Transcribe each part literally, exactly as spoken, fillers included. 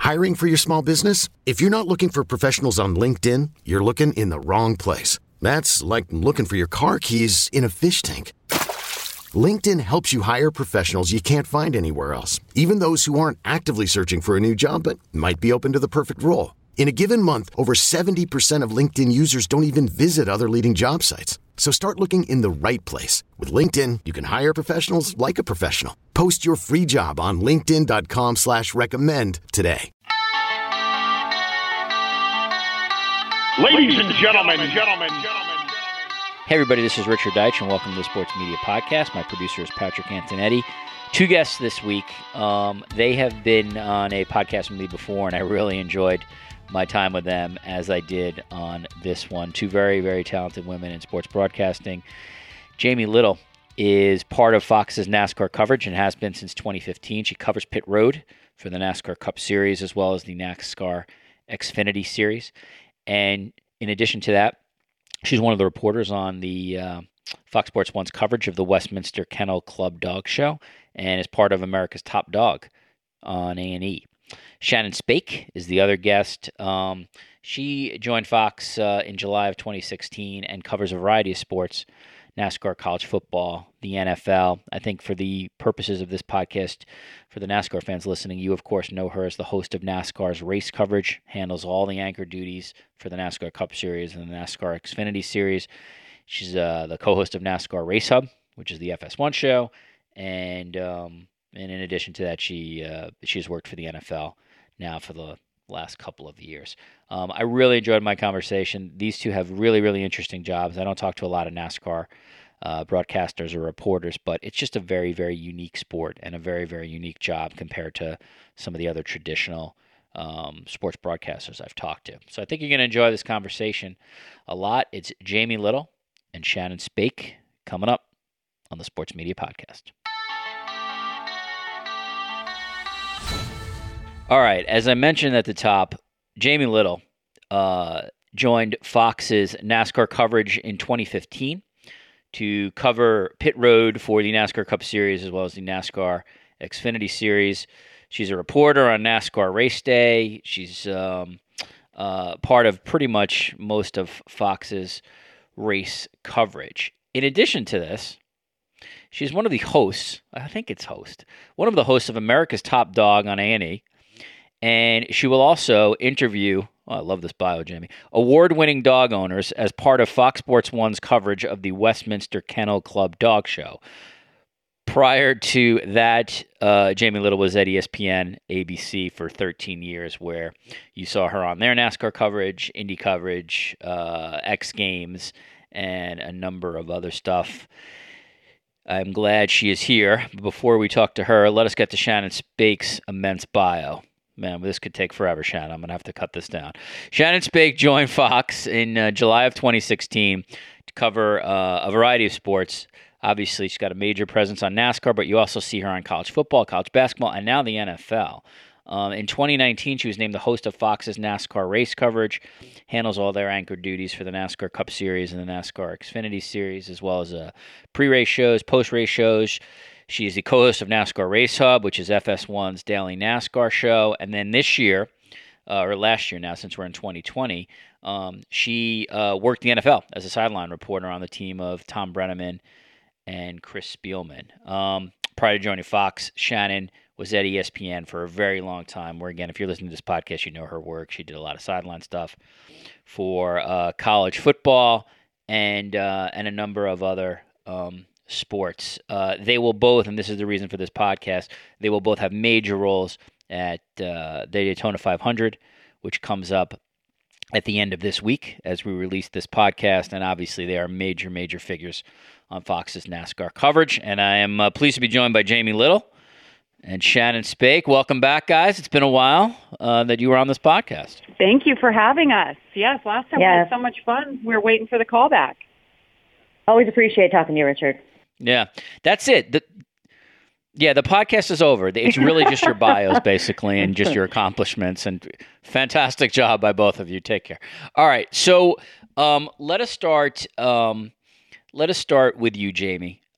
Hiring for your small business? If you're not looking for professionals on LinkedIn, you're looking in the wrong place. That's like looking for your car keys in a fish tank. LinkedIn helps you hire professionals you can't find anywhere else, even those who aren't actively searching for a new job but might be open to the perfect role. In a given month, over seventy percent of LinkedIn users don't even visit other leading job sites. So start looking in the right place. With LinkedIn, you can hire professionals like a professional. Post your free job on linkedin.com slash recommend today. Ladies and gentlemen, gentlemen, gentlemen. Hey everybody, this is Richard Deitch and welcome to the Sports Media Podcast. My producer is Patrick Antonetti. Two guests this week. Um, they have been on a podcast with me before and I really enjoyed my time with them as I did on this one. Two very, very talented women in sports broadcasting. Jamie Little is part of Fox's NASCAR coverage and has been since twenty fifteen. She covers Pit Road for the NASCAR Cup Series as well as the NASCAR Xfinity Series. And in addition to that, she's one of the reporters on the uh, Fox Sports One's coverage of the Westminster Kennel Club Dog Show and is part of America's Top Dog on A and E. Shannon Spake is the other guest. Um, she joined Fox uh, in July of twenty sixteen and covers a variety of sports, NASCAR, college football, the N F L. I think for the purposes of this podcast, for the NASCAR fans listening, you, of course, know her as the host of NASCAR's race coverage, handles all the anchor duties for the NASCAR Cup Series and the NASCAR Xfinity Series. She's uh, the co-host of NASCAR Race Hub, which is the F S one show, and um, and in addition to that, she uh, she's worked for the N F L now for the last couple of years. Um, I really enjoyed my conversation. These two have really, really interesting jobs. I don't talk to a lot of NASCAR uh, broadcasters or reporters, but it's just a very, very unique sport and a very, very unique job compared to some of the other traditional um, sports broadcasters I've talked to. So I think you're going to enjoy this conversation a lot. It's Jamie Little and Shannon Spake coming up on the Sports Media Podcast. All right, as I mentioned at the top, Jamie Little uh, joined Fox's NASCAR coverage in twenty fifteen to cover Pit Road for the NASCAR Cup Series as well as the NASCAR Xfinity Series. She's a reporter on NASCAR Race Day. She's um, uh, part of pretty much most of Fox's race coverage. In addition to this, she's one of the hosts, I think it's host, one of the hosts of America's Top Dog on A and E. And she will also interview, oh, I love this bio, Jamie, award-winning dog owners as part of Fox Sports One's coverage of the Westminster Kennel Club Dog Show. Prior to that, uh, Jamie Little was at E S P N, A B C for thirteen years, where you saw her on their NASCAR coverage, Indy coverage, uh, X Games, and a number of other stuff. I'm glad she is here. Before we talk to her, let us get to Shannon Spake's immense bio. Man, this could take forever, Shannon. I'm going to have to cut this down. Shannon Spake joined Fox in uh, July of twenty sixteen to cover uh, a variety of sports. Obviously, she's got a major presence on NASCAR, but you also see her on college football, college basketball, and now the N F L. Um, in twenty nineteen, she was named the host of Fox's NASCAR race coverage, handles all their anchor duties for the NASCAR Cup Series and the NASCAR Xfinity Series, as well as uh, pre-race shows, post-race shows. She is the co-host of NASCAR Race Hub, which is F S one's daily NASCAR show. And then this year, uh, or last year now, since we're in twenty twenty, um, she uh, worked the N F L as a sideline reporter on the team of Tom Brenneman and Chris Spielman. Um, prior to joining Fox, Shannon was at E S P N for a very long time, where, again, if you're listening to this podcast, you know her work. She did a lot of sideline stuff for uh, college football and uh, and a number of other um sports. Uh, they will both, and this is the reason for this podcast, they will both have major roles at uh, the Daytona five hundred, which comes up at the end of this week as we release this podcast. And obviously they are major, major figures on Fox's NASCAR coverage. And I am uh, pleased to be joined by Jamie Little and Shannon Spake. Welcome back, guys. It's been a while uh, that you were on this podcast. Thank you for having us. Yes, last time yeah. we had so much fun. We were waiting for the callback. Always appreciate talking to you, Richard. Yeah, that's it. The, yeah, the podcast is over. It's really just your bios, basically, and just your accomplishments. And fantastic job by both of you. Take care. All right, so um, let us start. Um, let us start with you, Jamie.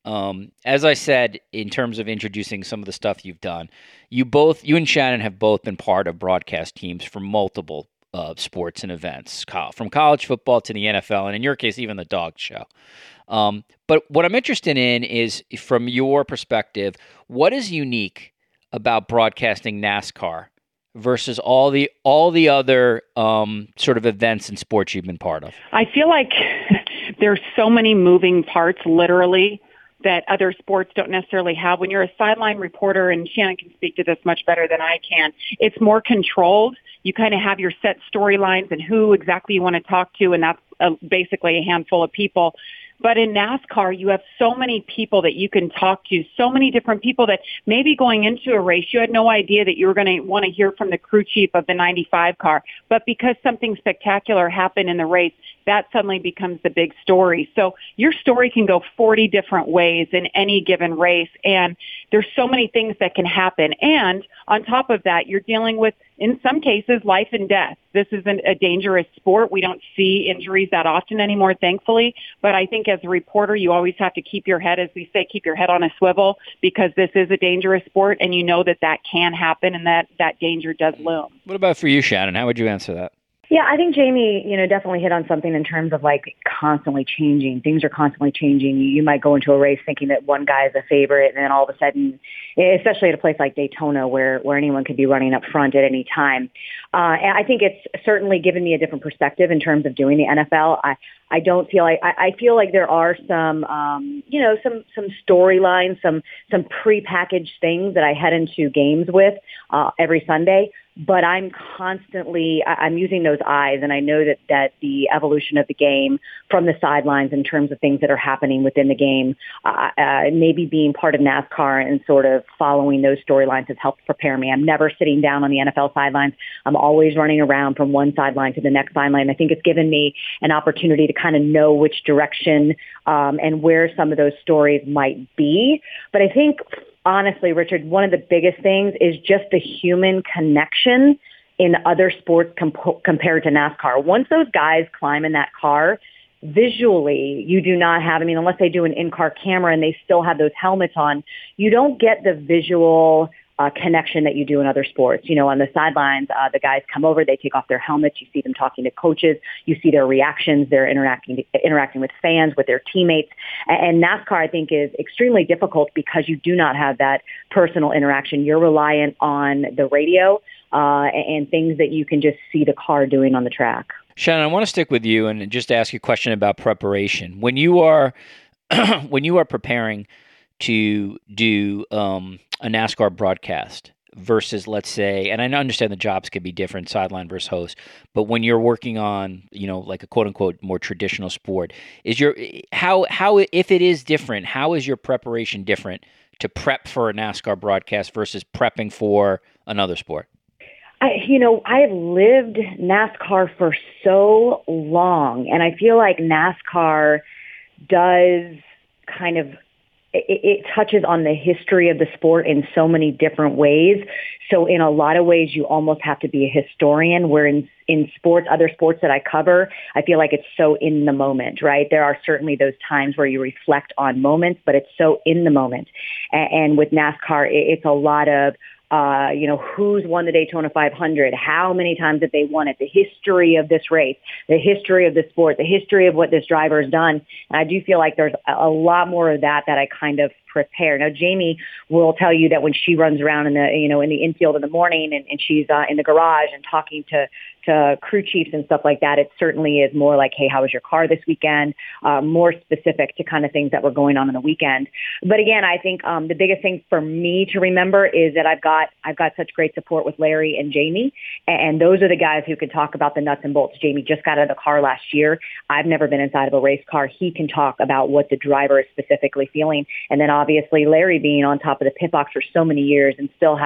Um, as I said, in terms of introducing some of the stuff you've done, you both, you and Shannon have both been part of broadcast teams for multiple uh, sports and events, from college football to the N F L, and in your case, even the dog show. Um, but what I'm interested in is, from your perspective, what is unique about broadcasting NASCAR versus all the all the other um, sort of events and sports you've been part of? I feel like there's so many moving parts, literally, that other sports don't necessarily have. When you're a sideline reporter, and Shannon can speak to this much better than I can, it's more controlled. You kind of have your set storylines and who exactly you want to talk to, and that's uh, basically a handful of people. But in NASCAR, you have so many people that you can talk to, so many different people that maybe going into a race, you had no idea that you were going to want to hear from the crew chief of the ninety-five car. But because something spectacular happened in the race, that suddenly becomes the big story. So your story can go forty different ways in any given race. And there's so many things that can happen. And on top of that, you're dealing with, in some cases, life and death. This isn't a dangerous sport. We don't see injuries that often anymore, thankfully. But I think as a reporter, you always have to keep your head, as we say, keep your head on a swivel, because this is a dangerous sport, and you know that that can happen and that that danger does loom. What about for you, Shannon? How would you answer that? Yeah, I think Jamie, you know, definitely hit on something in terms of like constantly changing. Things are constantly changing. You, you might go into a race thinking that one guy is a favorite, and then all of a sudden, especially at a place like Daytona where, where anyone could be running up front at any time. Uh, and I think it's certainly given me a different perspective in terms of doing the N F L. I, I don't feel like, I, I feel like there are some, um, you know, some, some storylines, some, some prepackaged things that I head into games with uh, every Sunday. But I'm constantly, I'm using those eyes, and I know that, that the evolution of the game from the sidelines in terms of things that are happening within the game, uh, uh, maybe being part of NASCAR and sort of following those storylines has helped prepare me. I'm never sitting down on the N F L sidelines. I'm always running around from one sideline to the next sideline. I think it's given me an opportunity to kind of know which direction um, and where some of those stories might be. But I think, honestly, Richard, one of the biggest things is just the human connection in other sports comp- compared to NASCAR. Once those guys climb in that car, visually, you do not have, I mean, unless they do an in-car camera and they still have those helmets on, you don't get the visual Uh, connection that you do in other sports. You know, on the sidelines, uh, the guys come over, they take off their helmets, you see them talking to coaches, you see their reactions, they're interacting interacting with fans, with their teammates. And NASCAR, I think, is extremely difficult because you do not have that personal interaction. You're reliant on the radio uh, and things that you can just see the car doing on the track. Shannon, I want to stick with you and just ask you a question about preparation. When you are when you are preparing to do um, a NASCAR broadcast versus, let's say, and I understand the jobs could be different, sideline versus host, but when you're working on, you know, like a quote unquote more traditional sport, is your how how if it is different, how is your preparation different to prep for a NASCAR broadcast versus prepping for another sport? I, you know, I have lived NASCAR for so long, and I feel like NASCAR does kind of It, it touches on the history of the sport in so many different ways. So in a lot of ways, you almost have to be a historian, where in, in sports, other sports that I cover, I feel like it's so in the moment, right? There are certainly those times where you reflect on moments, but it's so in the moment. And, and with NASCAR, it, it's a lot of, Uh, you know, who's won the Daytona five hundred? How many times have they won it? The history of this race, the history of the sport, the history of what this driver has done. And I do feel like there's a lot more of that that I kind of prepare. Now, Jamie will tell you that when she runs around in the, you know, in the infield in the morning and, and she's uh, in the garage and talking to to crew chiefs and stuff like that, it certainly is more like, hey, how was your car this weekend? Uh, more specific to kind of things that were going on in the weekend. But again, I think um, the biggest thing for me to remember is that I've got I've got such great support with Larry and Jamie, and those are the guys who can talk about the nuts and bolts. Jamie just got out of the car last year. I've never been inside of a race car. He can talk about what the driver is specifically feeling. And then obviously Larry being on top of the pit box for so many years and still has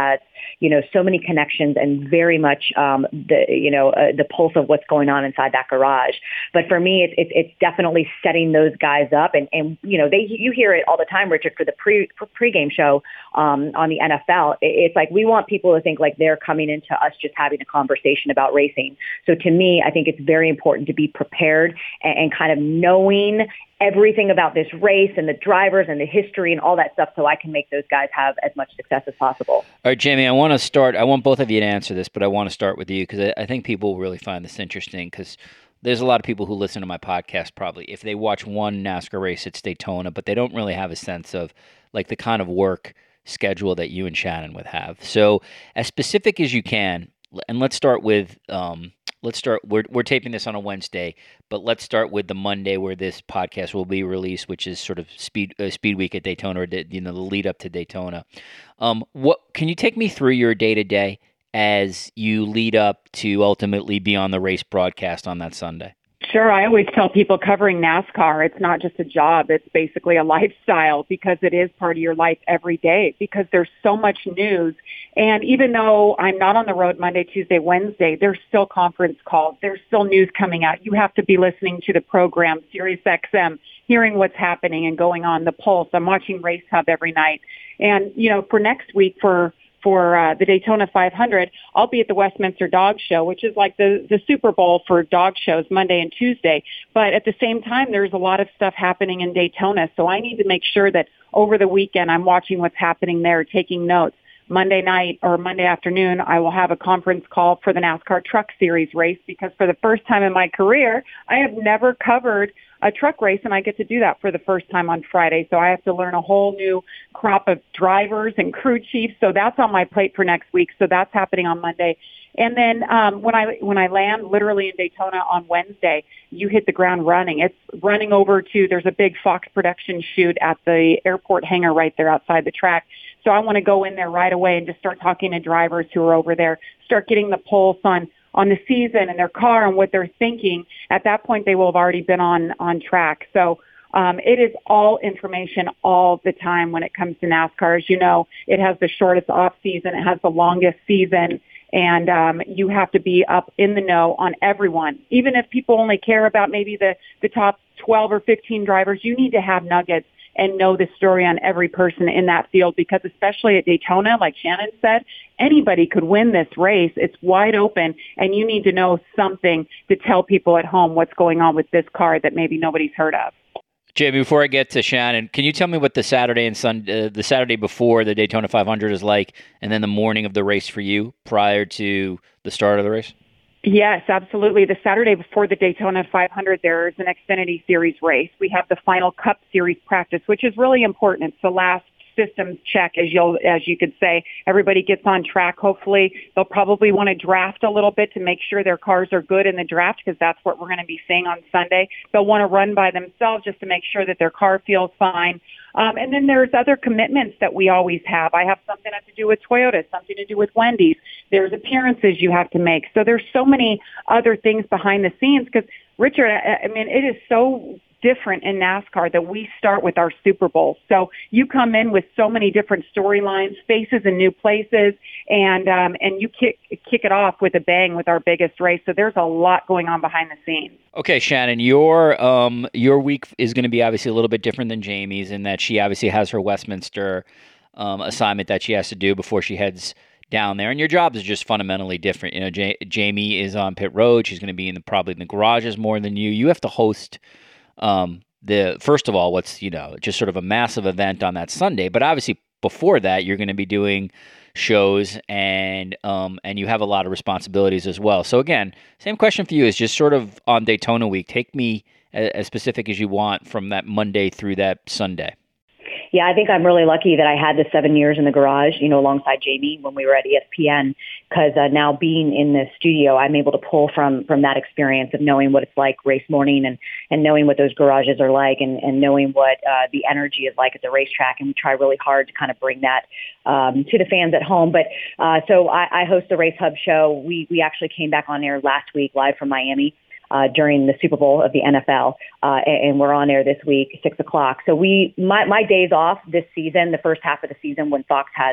you know, so many connections and very much um, the, you know, uh, the pulse of what's going on inside that garage. But for me, it's, it's, it's definitely setting those guys up. And, and, you know, they, you hear it all the time, Richard, for the pre pregame show um, on the N F L. It's like, we want people to think like they're coming into us just having a conversation about racing. So to me, I think it's very important to be prepared and, and kind of knowing everything about this race and the drivers and the history and all that stuff so I can make those guys have as much success as possible. All right, Jamie, I want to start, I want both of you to answer this, but I want to start with you because I, I think people will really find this interesting because there's a lot of people who listen to my podcast probably, if they watch one NASCAR race, it's Daytona, but they don't really have a sense of like the kind of work schedule that you and Shannon would have. So as specific as you can, and let's start with um, let's start. We're we're taping this on a Wednesday, but let's start with the Monday where this podcast will be released, which is sort of speed uh, Speed Week at Daytona, or you know the lead up to Daytona. Um, what can you take me through your day to day as you lead up to ultimately be on the race broadcast on that Sunday? Sure. I always tell people covering NASCAR, it's not just a job. It's basically a lifestyle because it is part of your life every day because there's so much news. And even though I'm not on the road Monday, Tuesday, Wednesday, there's still conference calls. There's still news coming out. You have to be listening to the program, Sirius X M, hearing what's happening and going on, the Pulse. I'm watching Race Hub every night. And, you know, for next week, for for uh, the Daytona five hundred, I'll be at the Westminster Dog Show, which is like the, the Super Bowl for dog shows, Monday and Tuesday. But at the same time, there's a lot of stuff happening in Daytona. So I need to make sure that over the weekend, I'm watching what's happening there, taking notes. Monday night or Monday afternoon, I will have a conference call for the NASCAR Truck Series race because for the first time in my career, I have never covered a truck race, and I get to do that for the first time on Friday. So I have to learn a whole new crop of drivers and crew chiefs. So that's on my plate for next week. So that's happening on Monday. And then um, when I when I land literally in Daytona on Wednesday, you hit the ground running. It's running over to, there's a big Fox production shoot at the airport hangar right there outside the track. So I want to go in there right away and just start talking to drivers who are over there, start getting the pulse on on the season and their car and what they're thinking. At that point, they will have already been on on track. So um, it is all information all the time when it comes to NASCAR. As you know, it has the shortest off season. It has the longest season. And um, you have to be up in the know on everyone. Even if people only care about maybe the, the top twelve or fifteen drivers, you need to have nuggets and know the story on every person in that field because especially at Daytona, like Shannon said, anybody could win this race. It's wide open, and you need to know something to tell people at home what's going on with this car that maybe nobody's heard of. Jamie, before I get to Shannon, can you tell me what the Saturday and Sunday, uh, the Saturday before the Daytona five hundred is like, and then the morning of the race for you prior to the start of the race? Yes, absolutely. The Saturday before the Daytona five hundred, there's an Xfinity Series race. We have the final Cup Series practice, which is really important. It's the last systems check, as you'll, as you could say. Everybody gets on track. Hopefully, they'll probably want to draft a little bit to make sure their cars are good in the draft because that's what we're going to be seeing on Sunday. They'll want to run by themselves just to make sure that their car feels fine. Um, and then there's other commitments that we always have. I have something to do with Toyota, something to do with Wendy's. There's appearances you have to make. So there's so many other things behind the scenes because, Richard, I, I mean, it is so different in NASCAR that we start with our Super Bowl. So you come in with so many different storylines, faces in new places, and um, and you kick kick it off with a bang with our biggest race. So there's a lot going on behind the scenes. Okay, Shannon, your um your week is going to be obviously a little bit different than Jamie's in that she obviously has her Westminster um, assignment that she has to do before she heads down there, and your job is just fundamentally different. You know, J- Jamie is on pit road; she's going to be in the probably in the garages more than you. You have to host. Um, the first of all, what's, you know, just sort of a massive event on that Sunday, but obviously before that, you're going to be doing shows and, um, and you have a lot of responsibilities as well. So again, same question for you is just sort of on Daytona week, take me as, as specific as you want from that Monday through that Sunday. Yeah, I think I'm really lucky that I had the seven years in the garage, you know, alongside Jamie when we were at E S P N, because uh, now being in the studio, I'm able to pull from from that experience of knowing what it's like race morning and, and knowing what those garages are like and, and knowing what uh, the energy is like at the racetrack. And we try really hard to kind of bring that um, to the fans at home. But uh, so I, I host the Race Hub show. We, we actually came back on air last week live from Miami. Uh, during the Super Bowl of the N F L, uh, and, and we're on air this week, six o'clock. So we, my, my days off this season, the first half of the season when Fox has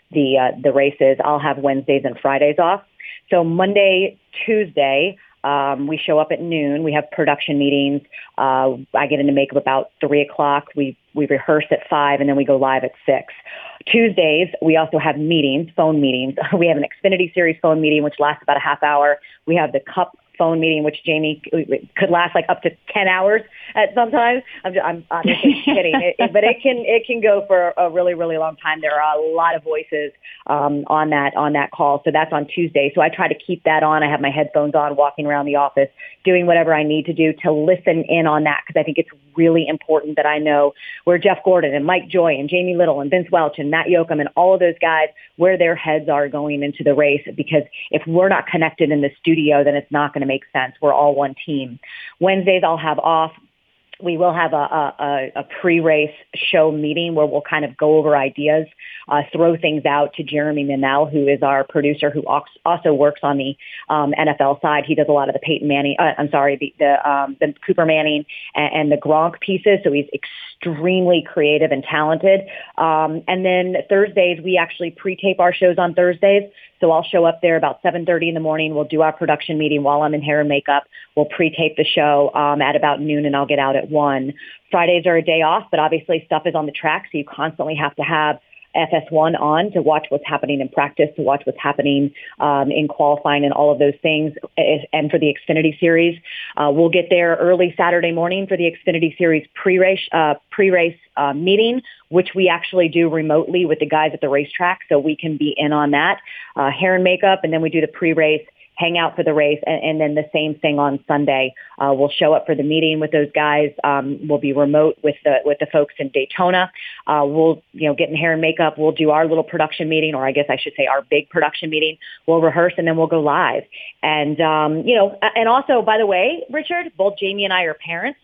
the uh, the races. I'll have Wednesdays and Fridays off. So Monday, Tuesday, um, we show up at noon. We have production meetings. Uh, I get into makeup about three o'clock. We we rehearse at five, and then we go live at six. Tuesdays, we also have meetings, phone meetings. We have an Xfinity Series phone meeting, which lasts about a half hour. We have the Cup phone meeting, which Jamie could last like up to ten hours at sometimes. I'm, just, I'm obviously kidding, it, it, but it can it can go for a really really long time. There are a lot of voices um, on that on that call, so that's on Tuesday. So I try to keep that on. I have my headphones on, walking around the office, doing whatever I need to do to listen in on that, because I think it's really important that I know where Jeff Gordon and Mike Joy and Jamie Little and Vince Welch and Matt Yoakum and all of those guys, where their heads are going into the race. Because if we're not connected in the studio, then it's not going to make sense. We're all one team. Wednesdays I'll have off. We will have a, a, a pre-race show meeting where we'll kind of go over ideas, uh, throw things out to Jeremy Minell, who is our producer, who also works on the um, N F L side. He does a lot of the Peyton Manning, uh, I'm sorry, the the, um, the Cooper Manning and, and the Gronk pieces. So he's extremely creative and talented. Um, and then Thursdays, we actually pre-tape our shows on Thursdays. So I'll show up there about seven thirty in the morning. We'll do our production meeting while I'm in hair and makeup. We'll pre-tape the show um, at about noon, and I'll get out at one. Fridays are a day off, but obviously stuff is on the track, so you constantly have to have F S one on to watch what's happening in practice, to watch what's happening um, in qualifying and all of those things. And for the Xfinity Series, uh, we'll get there early Saturday morning for the Xfinity Series pre-race uh, pre-race uh, meeting, which we actually do remotely with the guys at the racetrack, so we can be in on that. Uh, hair and makeup, and then we do the pre-race, hang out for the race, and, and then the same thing on Sunday. Uh, we'll show up for the meeting with those guys. Um, we'll be remote with the with the folks in Daytona. Uh, we'll you know get in hair and makeup. We'll do our little production meeting, or I guess I should say our big production meeting. We'll rehearse, and then we'll go live. And um, you know, and also, by the way, Richard, both Jamie and I are parents,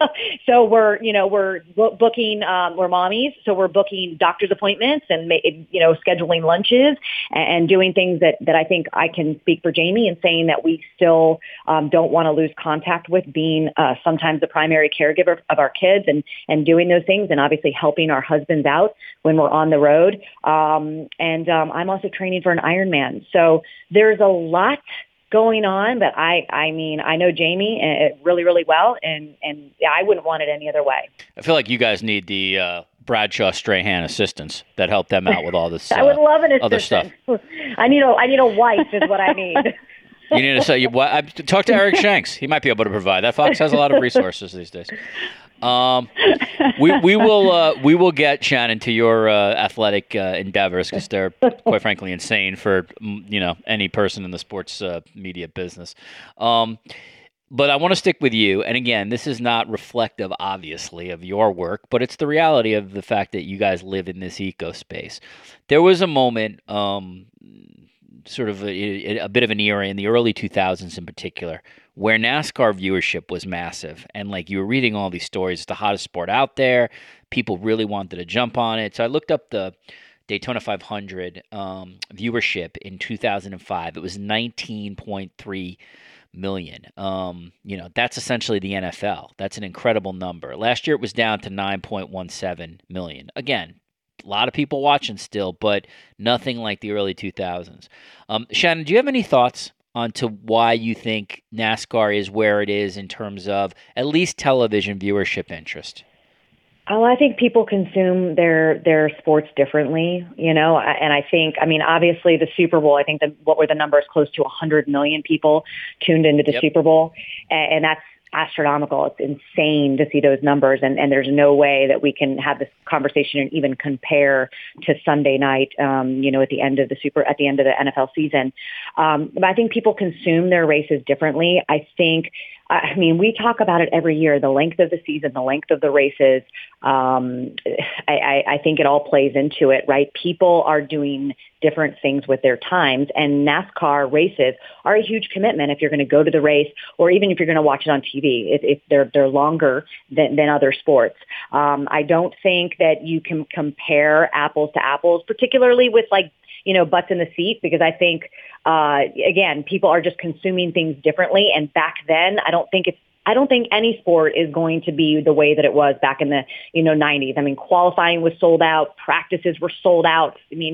so we're you know we're bo- booking um, we're mommies, so we're booking doctor's appointments and you know scheduling lunches and, and doing things that that I think I can speak for Jamie and saying that we still um, don't want to lose contact with being uh, sometimes the primary caregiver of our kids and, and doing those things, and obviously helping our husbands out when we're on the road. Um, and um, I'm also training for an Ironman. So there's a lot going on, but I, I mean, I know Jamie uh, really, really well, and, and I wouldn't want it any other way. I feel like you guys need the uh, Bradshaw Strahan assistants that help them out with all this uh, I would love an assistant. Other stuff. I need a, I need a wife is what I need. You need to say, you, well, I, talk to Eric Shanks. He might be able to provide that. Fox has a lot of resources these days. Um, we we will uh, we will get Shannon to your uh, athletic uh, endeavors, because they're quite frankly insane for you know any person in the sports uh, media business. Um, but I want to stick with you. And again, this is not reflective, obviously, of your work, but it's the reality of the fact that you guys live in this eco space. There was a moment. Um, sort of a, a bit of an era in the early two thousands in particular, where NASCAR viewership was massive. And like you were reading all these stories, it's the hottest sport out there. People really wanted to jump on it. So I looked up the Daytona five hundred um, viewership in two thousand five. It was nineteen point three million. Um, you know, that's essentially the N F L. That's an incredible number. Last year it was down to nine point one seven million. Again, a lot of people watching still, but nothing like the early two thousands. Um, Shannon, do you have any thoughts on to why you think NASCAR is where it is in terms of at least television viewership interest? Oh, I think people consume their their sports differently, you know, and I think, I mean, obviously the Super Bowl, I think that what were the numbers? Close to one hundred million people tuned into the yep. Super Bowl, and, and that's astronomical. It's insane to see those numbers, and, and there's no way that we can have this conversation and even compare to Sunday night, um, you know, at the end of the super, at the end of the N F L season. Um, but I think people consume their races differently. I think, I mean, we talk about it every year, the length of the season, the length of the races. Um, I, I think it all plays into it, right? People are doing different things with their times, and NASCAR races are a huge commitment if you're going to go to the race, or even if you're going to watch it on T V. If, if they're they're longer than, than other sports. Um, I don't think that you can compare apples to apples, particularly with like, you know, butts in the seat, because I think, uh, again, people are just consuming things differently. And back then, I don't think it's, I don't think any sport is going to be the way that it was back in the, you know, nineties. I mean, qualifying was sold out. Practices were sold out. I mean, it was,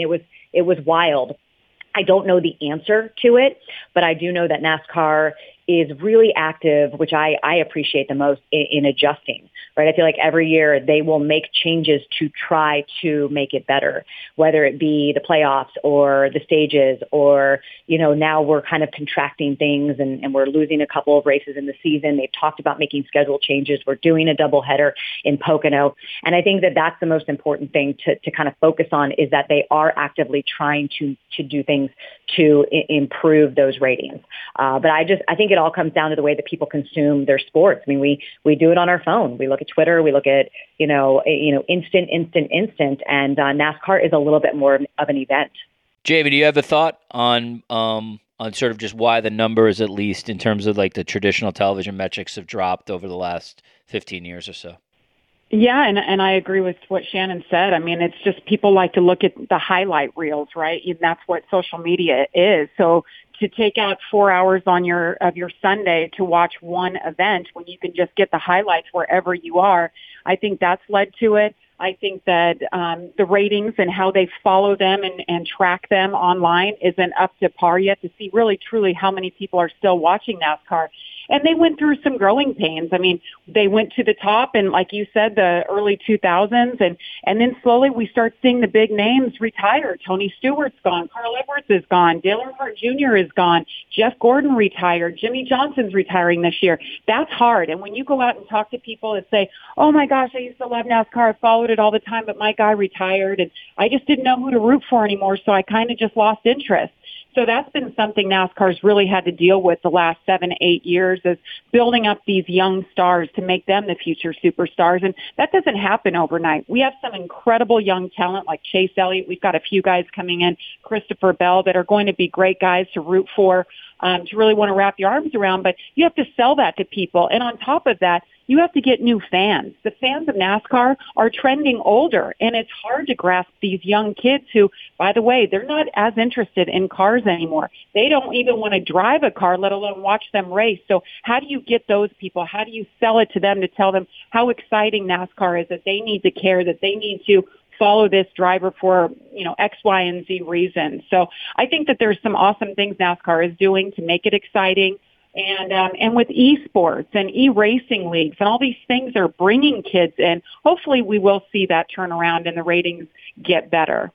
it was wild. I don't know the answer to it, but I do know that NASCAR is really active, which I, I appreciate the most in, in adjusting, right? I feel like every year they will make changes to try to make it better, whether it be the playoffs or the stages or, you know, now we're kind of contracting things and, and we're losing a couple of races in the season. They've talked about making schedule changes. We're doing a doubleheader in Pocono. And I think that that's the most important thing to, to kind of focus on is that they are actively trying to, to do things to I- improve those ratings. Uh, but I just, I think it all comes down to the way that people consume their sports. I mean, we, we do it on our phone. We look at Twitter, we look at, you know, you know, instant, instant, instant. And uh, NASCAR is a little bit more of an event. Jamie, do you have a thought on, um, on sort of just why the numbers, at least in terms of like the traditional television metrics, have dropped over the last fifteen years or so? Yeah, and and I agree with what Shannon said. I mean, it's just people like to look at the highlight reels, right? And that's what social media is. So to take out four hours on your of your Sunday to watch one event when you can just get the highlights wherever you are, I think that's led to it. I think that um, the ratings and how they follow them and, and track them online isn't up to par yet to see really truly how many people are still watching NASCAR. And they went through some growing pains. I mean, they went to the top and like you said, the early two thousands and, and then slowly we start seeing the big names retire. Tony Stewart's gone. Carl Edwards is gone. Dale Earnhardt Junior is gone. Jeff Gordon retired. Jimmy Johnson's retiring this year. That's hard. And when you go out and talk to people and say, oh my gosh, I used to love NASCAR. I followed it all the time, but my guy retired and I just didn't know who to root for anymore. So I kind of just lost interest. So that's been something NASCAR's really had to deal with the last seven, eight years is building up these young stars to make them the future superstars. And that doesn't happen overnight. We have some incredible young talent like Chase Elliott. We've got a few guys coming in, Christopher Bell, that are going to be great guys to root for, um, to really want to wrap your arms around. But you have to sell that to people. And on top of that, you have to get new fans. The fans of NASCAR are trending older, and it's hard to grasp these young kids who, by the way, they're not as interested in cars anymore. They don't even want to drive a car, let alone watch them race. So how do you get those people? How do you sell it to them to tell them how exciting NASCAR is, that they need to care, that they need to follow this driver for, you know, X, Y, and Z reasons? So I think that there's some awesome things NASCAR is doing to make it exciting. And um, and with esports and e-racing leagues and all these things are bringing kids in, hopefully we will see that turn around and the ratings get better.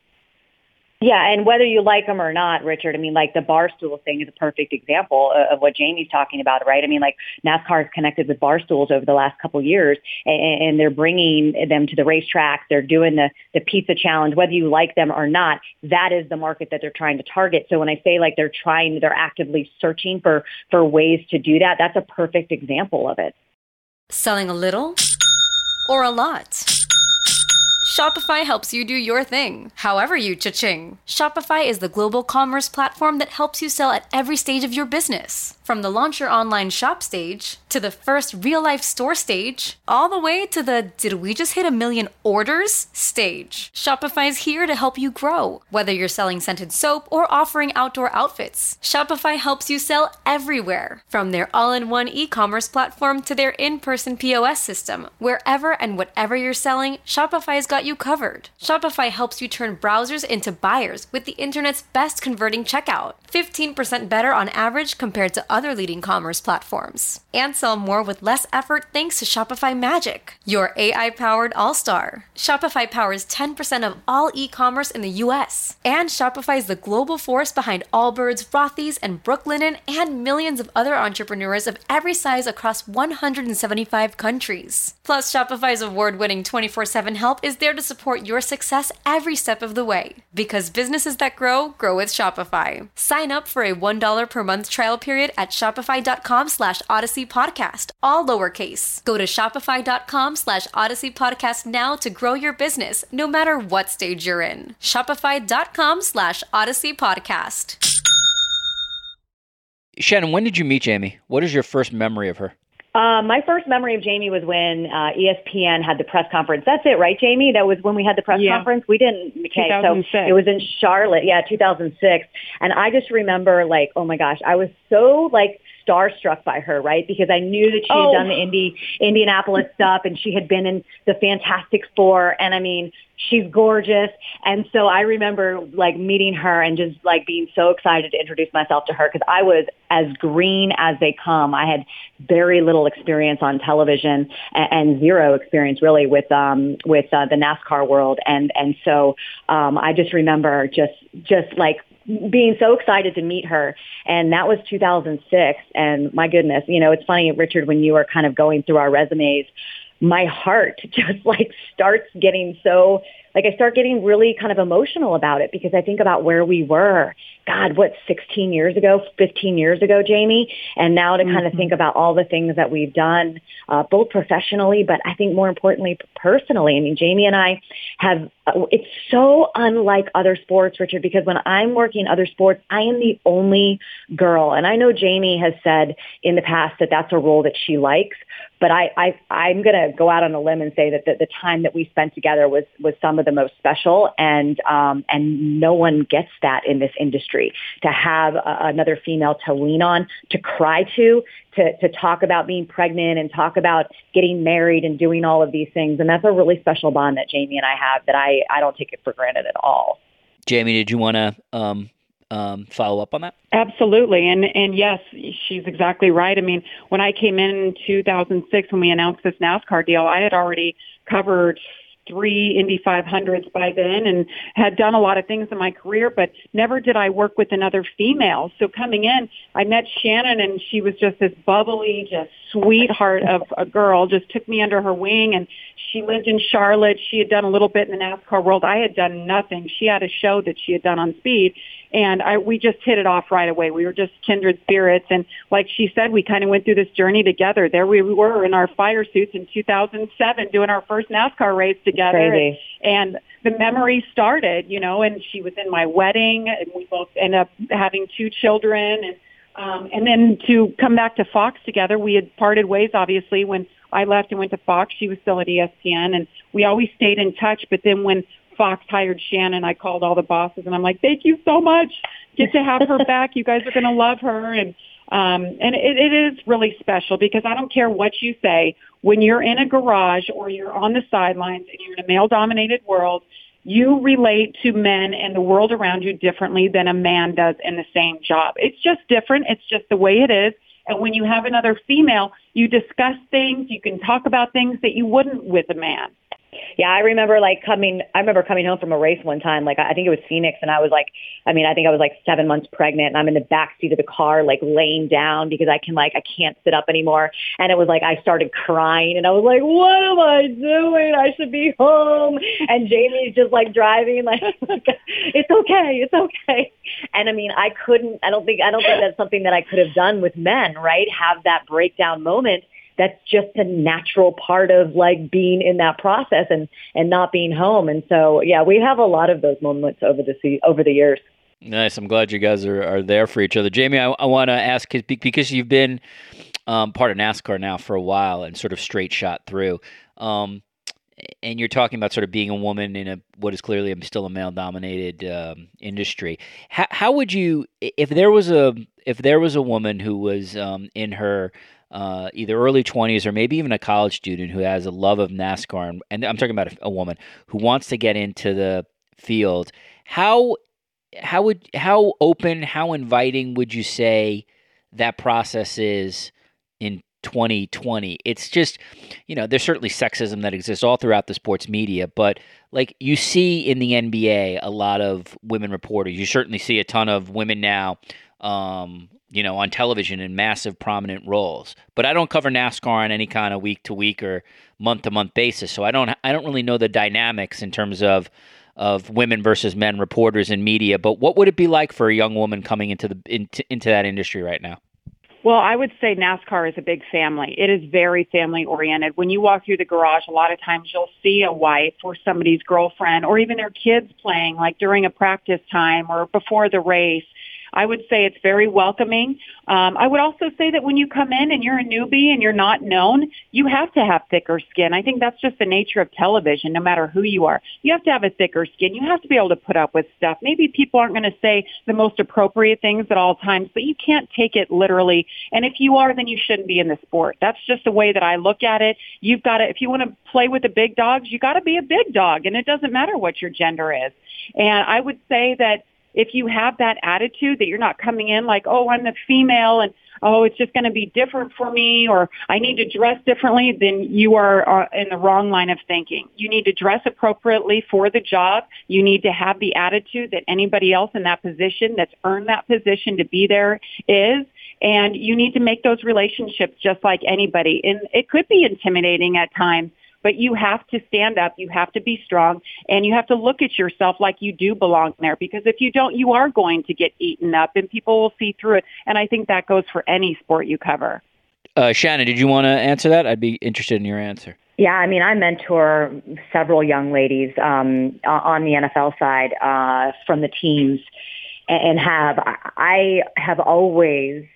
Yeah, and whether you like them or not, Richard, I mean, like the Barstool thing is a perfect example of what Jamie's talking about, right? I mean, like NASCAR has connected with Barstools over the last couple of years, and, and they're bringing them to the racetrack. They're doing the, the pizza challenge. Whether you like them or not, that is the market that they're trying to target. So when I say like they're trying, they're actively searching for, for ways to do that, that's a perfect example of it. Selling a little or a lot? Shopify helps you do your thing, however you cha-ching. Shopify is the global commerce platform that helps you sell at every stage of your business. From the launch your online shop stage, to the first real-life store stage, all the way to the did we just hit a million orders stage. Shopify is here to help you grow. Whether you're selling scented soap or offering outdoor outfits, Shopify helps you sell everywhere. From their all-in-one e-commerce platform to their in-person P O S system, wherever and whatever you're selling, Shopify's got you covered. Shopify helps you turn browsers into buyers with the internet's best converting checkout. fifteen percent better on average compared to other leading commerce platforms. And sell more with less effort thanks to Shopify Magic, your A I-powered all-star. Shopify powers ten percent of all e-commerce in the U S. And Shopify is the global force behind Allbirds, Rothy's, and Brooklinen, and millions of other entrepreneurs of every size across one hundred seventy-five countries. Plus, Shopify's award-winning twenty-four seven help is there to support your success every step of the way. Because businesses that grow, grow with Shopify. Sign up for a one dollar per month trial period at shopify.com slash Odyssey Podcast, all lowercase. Go to shopify.com slash Odyssey Podcast now to grow your business, no matter what stage you're in. Shopify.com slash Odyssey Podcast. Shannon, when did you meet Jamie? What is your first memory of her? Uh, my first memory of Jamie was when uh, E S P N had the press conference. That's it, right, Jamie? That was when we had the press yeah. conference. We didn't. Okay, so two thousand six. it was in Charlotte. Yeah, two thousand six. And I just remember, like, oh my gosh, I was so like starstruck by her, right? Because I knew that she had oh. done the Indy Indianapolis stuff, and she had been in the Fantastic Four. And I mean, She's gorgeous. And so I remember like meeting her and just like being so excited to introduce myself to her because I was as green as they come. I had very little experience on television and, and zero experience really with um, with uh, the NASCAR world. And and so um, I just remember just just like being so excited to meet her. And that was two thousand six. And my goodness, you know, it's funny, Richard, when you were kind of going through our resumes, my heart just like starts getting so, like I start getting really kind of emotional about it because I think about where we were. God, what, sixteen years ago, fifteen years ago, Jamie? And now to mm-hmm. kind of think about all the things that we've done, uh, both professionally, but I think more importantly, personally. I mean, Jamie and I have, uh, it's so unlike other sports, Richard, because when I'm working other sports, I am the only girl. And I know Jamie has said in the past that that's a role that she likes, but I, I, I'm going to go out on a limb and say that the, the time that we spent together was, was some of the most special, and um, and no one gets that in this industry. To have uh, another female to lean on, to cry to, to, to talk about being pregnant and talk about getting married and doing all of these things. And that's a really special bond that Jamie and I have that I, I don't take it for granted at all. Jamie, did you want to um, um, follow up on that? Absolutely. And, and yes, she's exactly right. I mean, when I came in in two thousand six, when we announced this NASCAR deal, I had already covered three Indy five hundreds by then and had done a lot of things in my career, but never did I work with another female. So coming in, I met Shannon and she was just this bubbly, just sweetheart of a girl, just took me under her wing. And she lived in Charlotte. She had done a little bit in the NASCAR world. I had done nothing. She had a show that she had done on speed. And I, we just hit it off right away. We were just kindred spirits. And like she said, we kind of went through this journey together. There we were in our fire suits in two thousand seven doing our first NASCAR race together. Crazy. And, and the memory started, you know, and she was in my wedding and we both ended up having two children. And, um, and then to come back to Fox together, we had parted ways, obviously, when I left and went to Fox. She was still at E S P N and we always stayed in touch. But then when Fox hired Shannon, I called all the bosses and I'm like, thank you so much. Get to have her back. You guys are going to love her. And, um, and it, it is really special because I don't care what you say. When you're in a garage or you're on the sidelines and you're in a male dominated world, you relate to men and the world around you differently than a man does in the same job. It's just different. It's just the way it is. And when you have another female, you discuss things. You can talk about things that you wouldn't with a man. Yeah, I remember like coming, I remember coming home from a race one time, like I think it was Phoenix, and I was like, I mean, I think I was like seven months pregnant and I'm in the back seat of the car, like laying down because I can like, I can't sit up anymore. And it was like, I started crying and I was like, what am I doing? I should be home. And Jamie's just like driving, like, it's okay, it's okay. And I mean, I couldn't, I don't think, I don't think that's something that I could have done with men, right? Have that breakdown moment. That's just a natural part of like being in that process and, and not being home. And so, yeah, we have a lot of those moments over the over the years. Nice. I'm glad you guys are, are there for each other. Jamie, I, I want to ask, because you've been um, part of NASCAR now for a while and sort of straight shot through. Um, and you're talking about sort of being a woman in a what is clearly still a male-dominated um, industry. How, how would you, if there was a if there was a woman who was um, in her Uh, either early twenties or maybe even a college student who has a love of NASCAR, and, and I'm talking about a, a woman who wants to get into the field, how how would how open, how inviting would you say that process is in twenty twenty? It's just, you know, there's certainly sexism that exists all throughout the sports media, but like you see in the N B A a lot of women reporters. You certainly see a ton of women now, um, you know, on television in massive prominent roles. But I don't cover NASCAR on any kind of week to week or month to month basis, so I don't I don't really know the dynamics in terms of of women versus men reporters in media. But what would it be like for a young woman coming into the into, into that industry right now? Well, I would say NASCAR is a big family. It is very family oriented. When you walk through the garage, a lot of times you'll see a wife or somebody's girlfriend or even their kids playing, like during a practice time or before the race. I would say it's very welcoming. Um, I would also say that when you come in and you're a newbie and you're not known, you have to have thicker skin. I think that's just the nature of television, no matter who you are. You have to have a thicker skin. You have to be able to put up with stuff. Maybe people aren't going to say the most appropriate things at all times, but you can't take it literally. And if you are, then you shouldn't be in the sport. That's just the way that I look at it. You've got to, if you want to play with the big dogs, you got to be a big dog, and it doesn't matter what your gender is. And I would say that if you have that attitude that you're not coming in like, oh, I'm the female and, oh, it's just going to be different for me or I need to dress differently, then you are uh, in the wrong line of thinking. You need to dress appropriately for the job. You need to have the attitude that anybody else in that position that's earned that position to be there is. And you need to make those relationships just like anybody. And it could be intimidating at times, but you have to stand up, you have to be strong, and you have to look at yourself like you do belong there. Because if you don't, you are going to get eaten up, and people will see through it. And I think that goes for any sport you cover. Uh, Shannon, did you want to answer that? I'd be interested in your answer. Yeah, I mean, I mentor several young ladies um, on the N F L side uh, from the teams, and have I have always,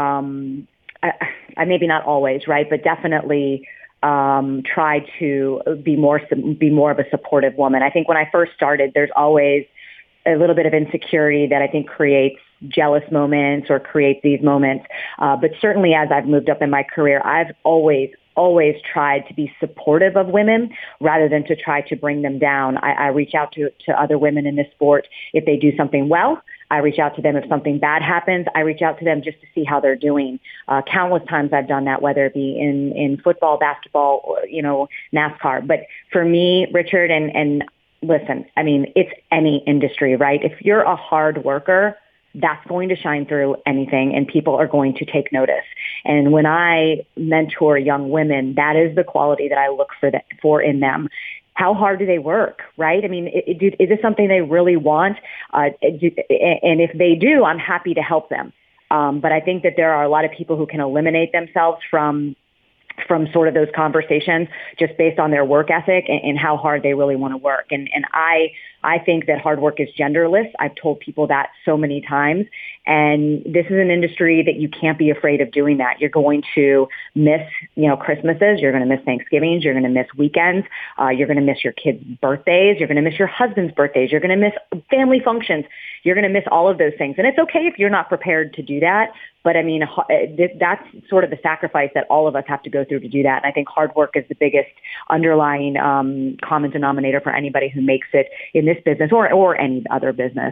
um, I, I maybe not always, right, but definitely. Um, try to be more be more of a supportive woman. I think when I first started, there's always a little bit of insecurity that I think creates jealous moments or creates these moments. Uh, but certainly as I've moved up in my career, I've always, always tried to be supportive of women rather than to try to bring them down. I, I reach out to, to other women in this sport if they do something well. I reach out to them if something bad happens. I reach out to them just to see how they're doing. Uh, countless times I've done that, whether it be in, in football, basketball, or, you know, NASCAR. But for me, Richard, and, and listen, I mean, it's any industry, right? If you're a hard worker, that's going to shine through anything, and people are going to take notice. And when I mentor young women, that is the quality that I look for, that, for in them. How hard do they work, right? I mean, it, it, is this something they really want? Uh, do, and if they do, I'm happy to help them. Um, but I think that there are a lot of people who can eliminate themselves from from sort of those conversations just based on their work ethic and, and how hard they really want to work. And, and I, I think that hard work is genderless. I've told people that so many times. And this is an industry that you can't be afraid of doing that. You're going to miss, you know, Christmases. You're going to miss Thanksgivings. You're going to miss weekends. Uh, you're going to miss your kids' birthdays. You're going to miss your husband's birthdays. You're going to miss family functions. You're going to miss all of those things. And it's okay if you're not prepared to do that. But I mean, that's sort of the sacrifice that all of us have to go through to do that. And I think hard work is the biggest underlying um, common denominator for anybody who makes it in this business or, or any other business.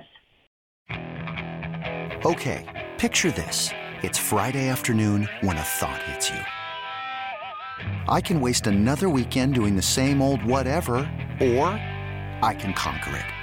Okay, picture this. It's Friday afternoon when a thought hits you. I can waste another weekend doing the same old whatever, or I can conquer it.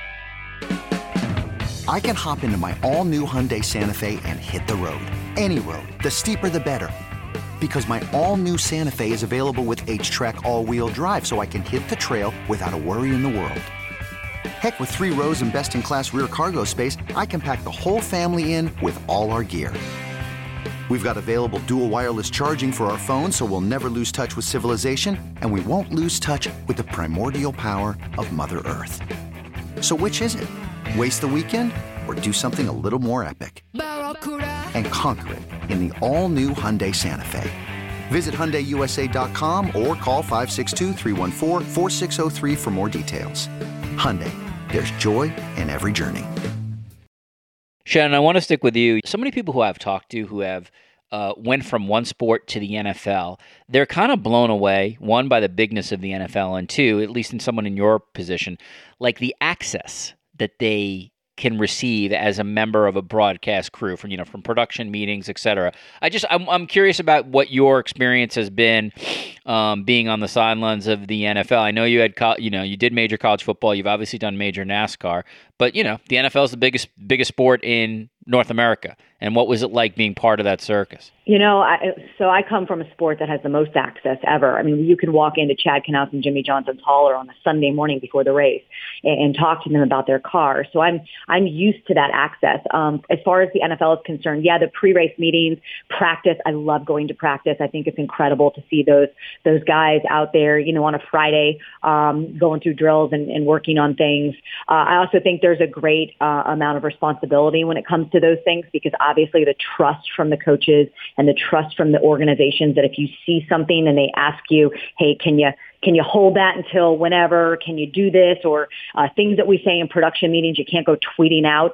I can hop into my all-new Hyundai Santa Fe and hit the road. Any road. The steeper, the better. Because my all-new Santa Fe is available with H-Track all-wheel drive, so I can hit the trail without a worry in the world. Heck, with three rows and best-in-class rear cargo space, I can pack the whole family in with all our gear. We've got available dual wireless charging for our phones, so we'll never lose touch with civilization, and we won't lose touch with the primordial power of Mother Earth. So which is it? Waste the weekend or do something a little more epic and conquer it in the all-new Hyundai Santa Fe. Visit Hyundai U S A dot com or call five six two, three one four, four six zero three for more details. Hyundai, there's joy in every journey. Shannon, I want to stick with you. So many people who I've talked to who have uh, went from one sport to the N F L, they're kind of blown away, one, by the bigness of the N F L, and two, at least in someone in your position, like the access that they can receive as a member of a broadcast crew from, you know, from production meetings, et cetera. I just, I'm, I'm curious about what your experience has been um, being on the sidelines of the N F L. I know you had, co- you know, you did major college football. You've obviously done major NASCAR, but you know, the N F L is the biggest, biggest sport in North America. And what was it like being part of that circus? You know, I, so I come from a sport that has the most access ever. I mean, you can walk into Chad Knaus and Jimmy Johnson's hauler on a Sunday morning before the race and, and talk to them about their car. So I'm I'm used to that access. Um, as far as the N F L is concerned, yeah, the pre-race meetings, practice. I love going to practice. I think it's incredible to see those those guys out there, you know, on a Friday, um, going through drills and, and working on things. Uh, I also think there's a great uh, amount of responsibility when it comes to those things, because obviously the trust from the coaches and the trust from the organizations that if you see something and they ask you, hey, can you Can you hold that until whenever? Can you do this? Or uh, things that we say in production meetings, you can't go tweeting out.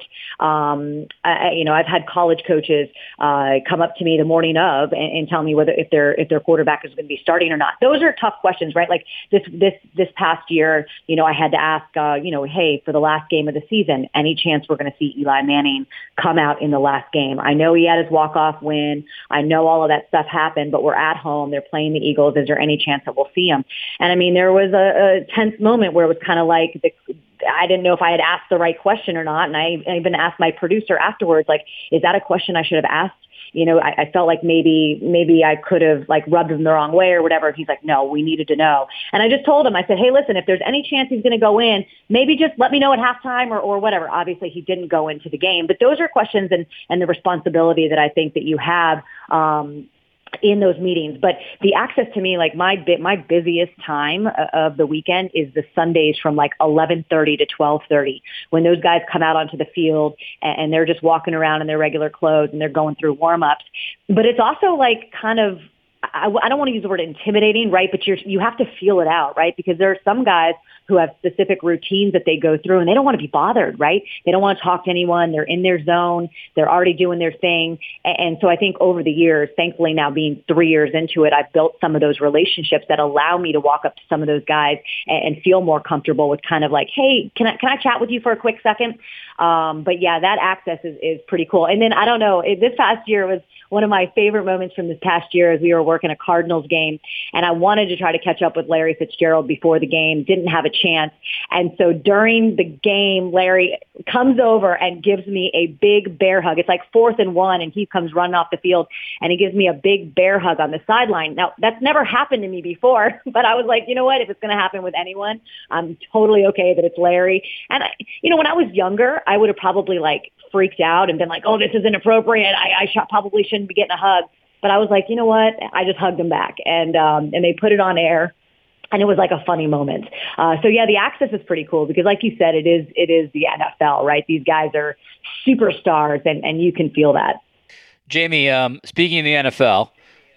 Um, I, you know, I've had college coaches uh, come up to me the morning of and, and tell me whether if their if their quarterback is going to be starting or not. Those are tough questions, right? Like this this this past year, you know, I had to ask, uh, you know, hey, for the last game of the season, any chance we're going to see Eli Manning come out in the last game? I know he had his walk-off win. I know all of that stuff happened, but we're at home. They're playing the Eagles. Is there any chance that we'll see him? And I mean, there was a, a tense moment where it was kind of like the, I didn't know if I had asked the right question or not. And I, I even asked my producer afterwards, like, is that a question I should have asked? You know, I, I felt like maybe maybe I could have like rubbed him the wrong way or whatever. He's like, no, we needed to know. And I just told him, I said, hey, listen, if there's any chance he's going to go in, maybe just let me know at halftime or, or whatever. Obviously, he didn't go into the game. But those are questions and, and the responsibility that I think that you have um in those meetings. But the access to me, like my bit, my busiest time of the weekend is the Sundays from like eleven thirty to twelve thirty, when those guys come out onto the field and they're just walking around in their regular clothes and they're going through warm-ups. But it's also like kind of, I, I don't want to use the word intimidating, right? But you're, you have to feel it out, right? Because there are some guys who have specific routines that they go through and they don't want to be bothered, right? They don't want to talk to anyone. They're in their zone. They're already doing their thing. And, and so I think over the years, thankfully now being three years into it, I've built some of those relationships that allow me to walk up to some of those guys and, and feel more comfortable with kind of like, hey, can I, can I chat with you for a quick second? Um, but yeah, that access is, is pretty cool. And then I don't know, it, this past year was one of my favorite moments from this past year as we were working a Cardinals game, and I wanted to try to catch up with Larry Fitzgerald before the game, didn't have a chance. And so during the game, Larry comes over and gives me a big bear hug. It's like fourth and one, and he comes running off the field, and he gives me a big bear hug on the sideline. Now, that's never happened to me before, but I was like, you know what? If it's going to happen with anyone, I'm totally okay that it's Larry. And, I, you know, when I was younger, I would have probably, like, freaked out and been like, oh, this is inappropriate. I, I sh- probably shouldn't be getting a hug. But I was like, you know what? I just hugged him back. And um, and they put it on air. And it was like a funny moment. Uh, so, yeah, the access is pretty cool because, like you said, it is it is the N F L, right? These guys are superstars, and, and you can feel that. Jamie, um, speaking of the N F L,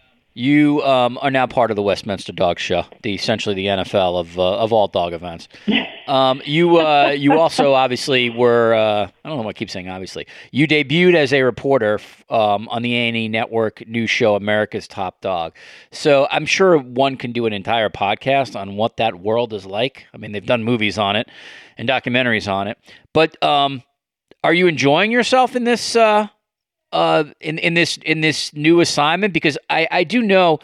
you um, are now part of the Westminster Dog Show, the essentially the N F L of uh, of all dog events. Um, you uh, you also obviously were, uh, I don't know why I keep saying obviously, you debuted as a reporter um, on the A and E Network news show America's Top Dog. So I'm sure one can do an entire podcast on what that world is like. I mean, they've done movies on it and documentaries on it. But um, are you enjoying yourself in this uh, uh, in, in this in this new assignment? Because I, I do know,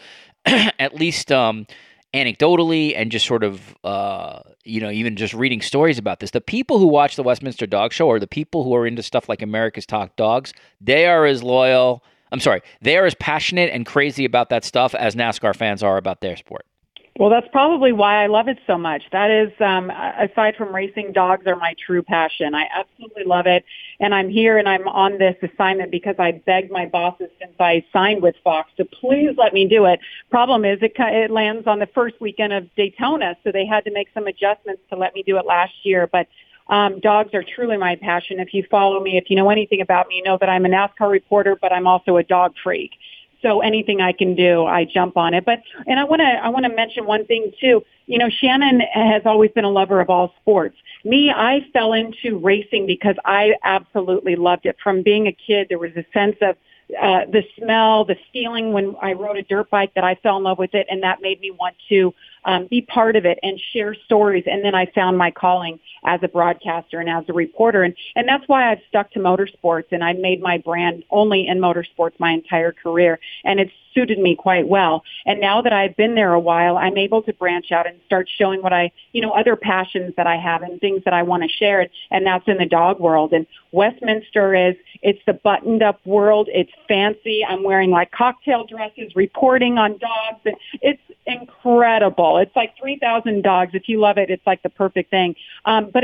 at least um, anecdotally and just sort of, uh, you know, even just reading stories about this, the people who watch the Westminster Dog Show or the people who are into stuff like America's Top Dogs, they are as loyal. I'm sorry, they are as passionate and crazy about that stuff as NASCAR fans are about their sport. Well, that's probably why I love it so much. That is, um, aside from racing, dogs are my true passion. I absolutely love it. And I'm here and I'm on this assignment because I begged my bosses since I signed with Fox to please let me do it. Problem is it, it lands on the first weekend of Daytona, so they had to make some adjustments to let me do it last year. But um, dogs are truly my passion. If you follow me, if you know anything about me, you know that I'm a NASCAR reporter, but I'm also a dog freak. So anything I can do, I jump on it. But and I want to I want to mention one thing too. You know, Shannon has always been a lover of all sports. Me, I fell into racing because I absolutely loved it. From being a kid, there was a sense of uh, the smell, the feeling when I rode a dirt bike that I fell in love with it, and that made me want to um, be part of it and share stories. And then I found my calling as a broadcaster and as a reporter. And, and that's why I've stuck to motorsports, and I made my brand only in motorsports my entire career. And it's suited me quite well. And now that I've been there a while, I'm able to branch out and start showing what I, you know, other passions that I have and things that I want to share. And that's in the dog world. And Westminster is, it's the buttoned up world. It's fancy. I'm wearing like cocktail dresses, reporting on dogs. And it's incredible. It's like three thousand dogs. If you love it, it's like the perfect thing. Um, but it's,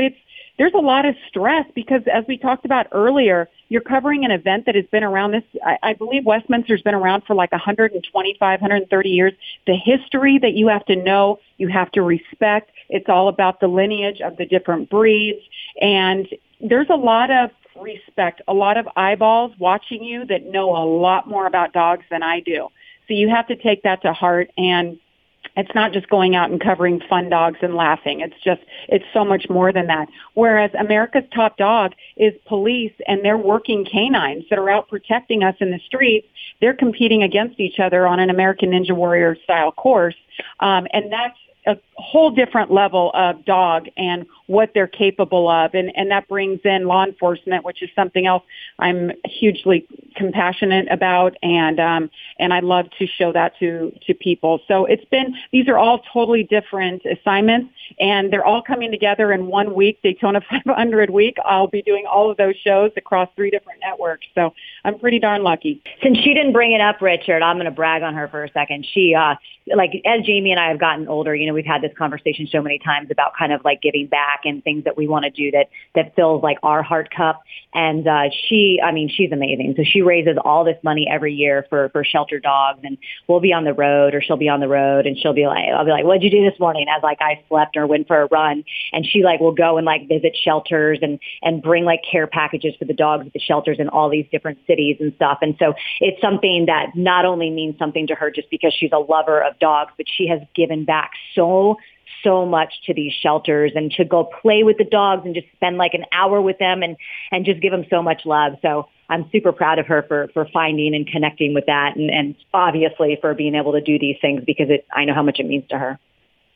there's a lot of stress because, as we talked about earlier, you're covering an event that has been around this. I, I believe Westminster's been around for like one hundred twenty-five, one hundred thirty years. The history that you have to know, you have to respect. It's all about the lineage of the different breeds. And there's a lot of respect, a lot of eyeballs watching you that know a lot more about dogs than I do. So you have to take that to heart, and it's not just going out and covering fun dogs and laughing. It's just, it's so much more than that. Whereas America's Top Dog is police, and they're working canines that are out protecting us in the streets. They're competing against each other on an American Ninja Warrior style course. Um, and that's a whole different level of dog and what they're capable of. And, and that brings in law enforcement, which is something else I'm hugely compassionate about. And, um, and I love to show that to, to people. So it's been, these are all totally different assignments, and they're all coming together in one week, Daytona five hundred week. I'll be doing all of those shows across three different networks. So I'm pretty darn lucky. Since she didn't bring it up, Richard, I'm going to brag on her for a second. She, uh, like, as Jamie and I have gotten older, you know, we've had this conversation so many times about kind of like giving back and things that we want to do that, that fills like our heart cup. And, uh, she, I mean, she's amazing. So she raises all this money every year for, for shelter dogs, and we'll be on the road, or she'll be on the road, and she'll be like, I'll be like, what'd you do this morning? As like I slept or went for a run. And she like will go and like visit shelters and, and bring like care packages for the dogs at the shelters in all these different cities and stuff. And so it's something that not only means something to her just because she's a lover of dogs, but she has given back so so much to these shelters, and to go play with the dogs and just spend like an hour with them and, and just give them so much love. So I'm super proud of her for, for finding and connecting with that. And, and obviously for being able to do these things, because it, I know how much it means to her.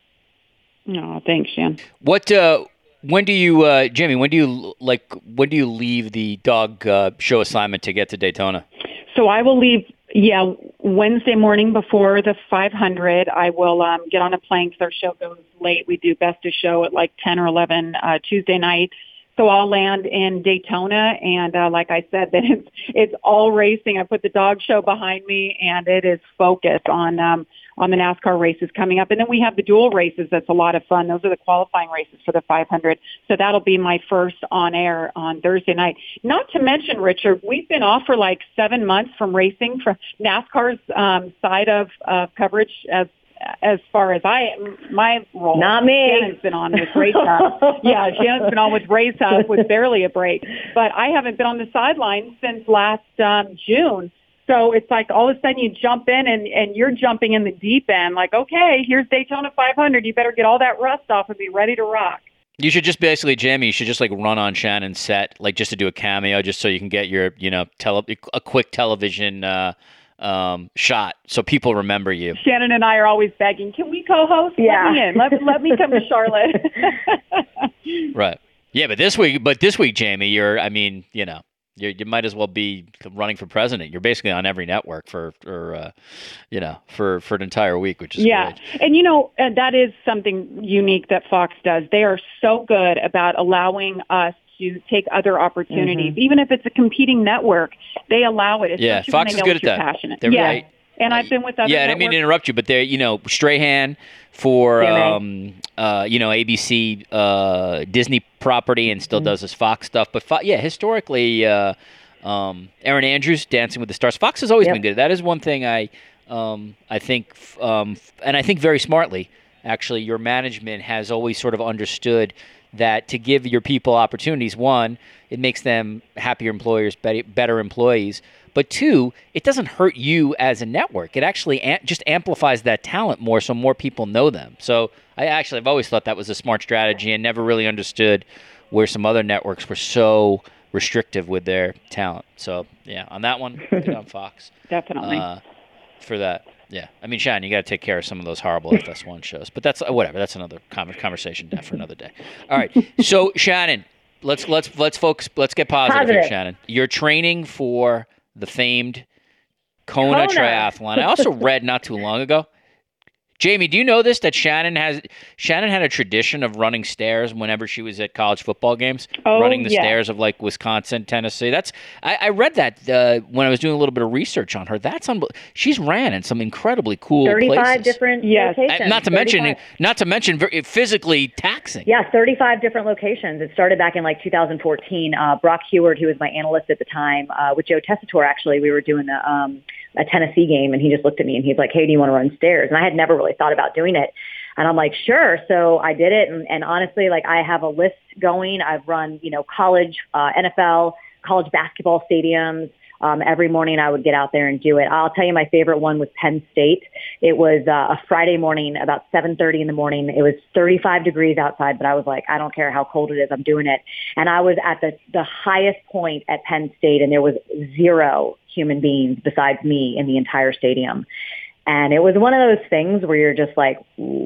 No, thanks, Jan. What, uh, when do you, uh, Jamie, when do you like, when do you leave the dog uh, show assignment to get to Daytona? So I will leave, yeah, Wednesday morning before the five hundred. I will um, get on a plane because our show goes late. We do best of show at like ten or eleven uh, Tuesday night. So I'll land in Daytona, and uh, like I said, that it's it's all racing. I put the dog show behind me, and it is focused on um, on the NASCAR races coming up. And then we have the dual races. That's a lot of fun. Those are the qualifying races for the five hundred. So that'll be my first on air on Thursday night. Not to mention, Richard, we've been off for like seven months from racing, from NASCAR's um, side of uh, coverage as as far as I, my role. Not me. Shannon's been on with Race Hub. Yeah, Shannon's been on with Race Hub with barely a break. But I haven't been on the sidelines since last um, June. So it's like all of a sudden you jump in and, and you're jumping in the deep end. Like, okay, here's Daytona five hundred. You better get all that rust off and be ready to rock. You should just basically, Jamie, you should just like run on Shannon's set, like just to do a cameo, just so you can get your, you know, tele- a quick television uh, um, shot so people remember you. Shannon and I are always begging, can we co-host? Yeah. Let me in. Let, let me come to Charlotte. Right. Yeah, but this week, but this week, Jamie, you're, I mean, you know, you you might as well be running for president. You're basically on every network for, for uh, you know, for, for an entire week, which is yeah. great. And, you know, uh, that is something unique that Fox does. They are so good about allowing us to take other opportunities. Mm-hmm. Even if it's a competing network, they allow it. Yeah, Fox is good at that. Passionate. They're yeah. right. And I've been with other Yeah, I didn't mean to interrupt you, but they're, you know, Strahan for, um, uh, you know, A B C uh, Disney property and still mm-hmm. does his Fox stuff. But, Fo- yeah, historically, uh, um, Erin Andrews, Dancing with the Stars. Fox has always yep. been good. That is one thing I, um, I think, um, and I think very smartly, actually, your management has always sort of understood that to give your people opportunities, one, it makes them happier employers, better employees. But two, it doesn't hurt you as a network. It actually am- just amplifies that talent more so more people know them. So I actually have always thought that was a smart strategy and never really understood where some other networks were so restrictive with their talent. So, yeah, on that one, good on Fox. Definitely. Uh, for that. Yeah, I mean, Shannon, you got to take care of some of those horrible F S one shows, but that's uh, whatever. That's another conversation for another day. All right, so Shannon, let's let's let's focus. Let's get positive, positive. here, Shannon. You're training for the famed Kona, Kona triathlon. I also read not too long ago. Jamie, do you know this, that Shannon has Shannon had a tradition of running stairs whenever she was at college football games, Oh, running the yes. stairs of like Wisconsin, Tennessee. That's I, I read that uh, when I was doing a little bit of research on her. That's unbel- she's ran in some incredibly cool thirty-five places. different Yes. locations. Uh, not to mention, thirty-five. not to mention, very, physically taxing. Yeah, thirty-five different locations. It started back in like two thousand fourteen. Uh, Brock Heward, who was my analyst at the time, uh, with Joe Tessitore, actually, we were doing a, um, a Tennessee game, and he just looked at me and he's like, "Hey, do you want to run stairs?" And I had never really thought about doing it. And I'm like, sure. So I did it. And, and honestly, like I have a list going. I've run, you know, college, uh, N F L, college basketball stadiums. Um, every morning I would get out there and do it. I'll tell you my favorite one was Penn State. It was uh, a Friday morning, about seven thirty in the morning. It was thirty-five degrees outside, but I was like, I don't care how cold it is, I'm doing it. And I was at the, the highest point at Penn State, and there was zero human beings besides me in the entire stadium. And it was one of those things where you're just like,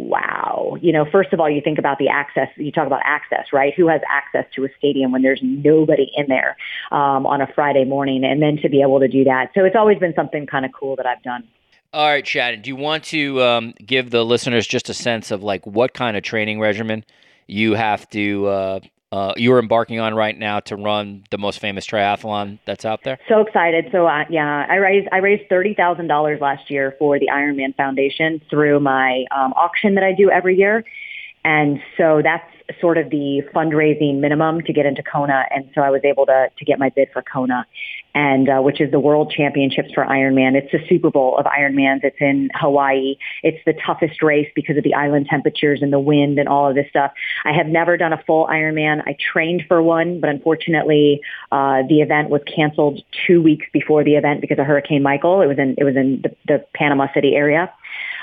wow. You know, first of all, you think about the access. You talk about access, right? Who has access to a stadium when there's nobody in there um, on a Friday morning? And then to be able to do that. So it's always been something kind of cool that I've done. All right, Shannon, do you want to um, give the listeners just a sense of like what kind of training regimen you have to uh, uh, you're embarking on right now to run the most famous triathlon that's out there? So excited. So uh, yeah, I raised I raised thirty thousand dollars last year for the Ironman Foundation through my um, auction that I do every year. And so that's sort of the fundraising minimum to get into Kona. And so I was able to to get my bid for Kona, and uh, which is the World Championships for Ironman. It's the Super Bowl of Ironmans. It's in Hawaii. It's the toughest race because of the island temperatures and the wind and all of this stuff. I have never done a full Ironman. I trained for one, but unfortunately, uh, the event was canceled two weeks before the event because of Hurricane Michael. It was in it was in the, the Panama City area.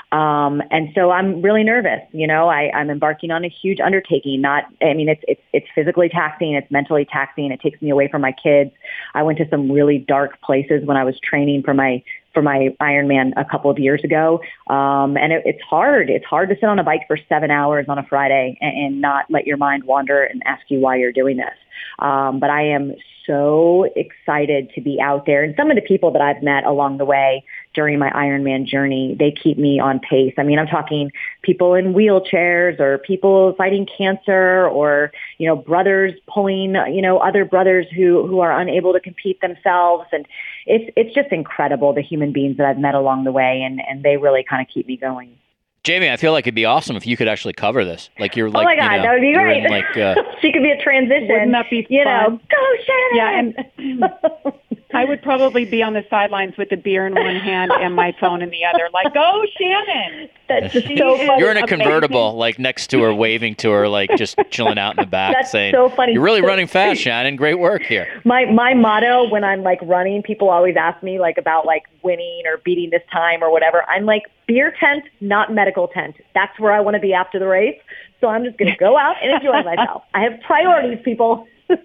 Um, and so I'm really nervous. You know, I, I'm embarking on a huge undertaking. Not, I mean, it's, it's, it's physically taxing. It's mentally taxing. It takes me away from my kids. I went to some really dark places when I was training for my, for my Ironman a couple of years ago. Um, and it, it's hard. It's hard to sit on a bike for seven hours on a Friday and, and not let your mind wander and ask you why you're doing this. Um, but I am so excited to be out there. And some of the people that I've met along the way during my Ironman journey, they keep me on pace. I mean, I'm talking people in wheelchairs or people fighting cancer or, you know, brothers pulling, you know, other brothers who, who are unable to compete themselves. And it's, it's just incredible, the human beings that I've met along the way. And, and they really kind of keep me going. Jamie, I feel like it'd be awesome if you could actually cover this. Like you're like, oh my God, you know, that would be you're great. in, like, uh, she could be a transition. Wouldn't that be You fun? know, go Shannon! Yeah, and I would probably be on the sidelines with the beer in one hand and my phone in the other, like, go Shannon! That's just so funny. You're in a Amazing. convertible, like next to her, waving to her, like just chilling out in the back, That's saying, so funny. "You're really running fast, Shannon. Great work here." My my motto when I'm like running, people always ask me like about like winning or beating this time or whatever. I'm like, beer tent, not medical tent. That's where I want to be after the race. So I'm just going to go out and enjoy myself. I have priorities, people.